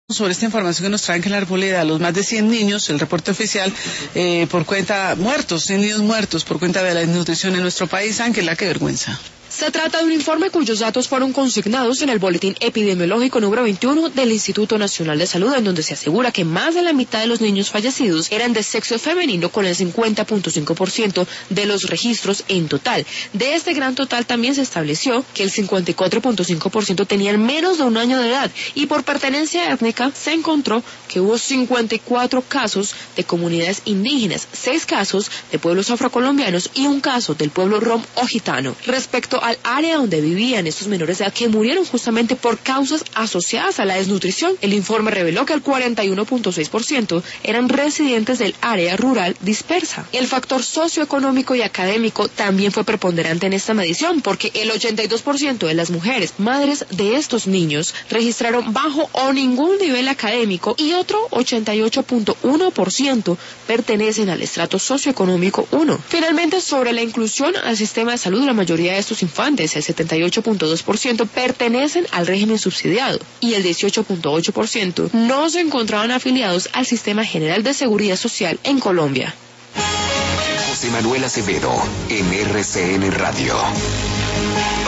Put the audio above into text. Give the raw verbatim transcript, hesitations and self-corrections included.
Sobre esta información que nos traen que la Arboleda, los más de cien niños, el reporte oficial, eh, por cuenta, muertos, cien niños muertos por cuenta de la desnutrición en nuestro país. Ángela, qué vergüenza. Se trata de un informe cuyos datos fueron consignados en el Boletín Epidemiológico número veintiuno del Instituto Nacional de Salud, en donde se asegura que más de la mitad de los niños fallecidos eran de sexo femenino, con el cincuenta punto cinco por ciento de los registros en total. De este gran total también se estableció que el cincuenta y cuatro punto cinco por ciento tenían menos de un año de edad, y por pertenencia étnica se encontró que hubo cincuenta y cuatro casos de comunidades indígenas, seis casos de pueblos afrocolombianos y un caso del pueblo rom o gitano. Respecto al área donde vivían estos menores de edad que murieron justamente por causas asociadas a la desnutrición, el informe reveló que el cuarenta y uno punto seis por ciento eran residentes del área rural dispersa. El factor socioeconómico y académico también fue preponderante en esta medición, porque el ochenta y dos por ciento de las mujeres madres de estos niños registraron bajo o ningún nivel académico, y otro ochenta y ocho punto uno por ciento pertenecen al estrato socioeconómico uno. Finalmente, sobre la inclusión al sistema de salud, la mayoría de estos infantes, el setenta y ocho punto dos por ciento, pertenecen al régimen subsidiado, y el dieciocho punto ocho por ciento no se encontraban afiliados al Sistema General de Seguridad Social en Colombia. José Manuel Acevedo, en R C N Radio.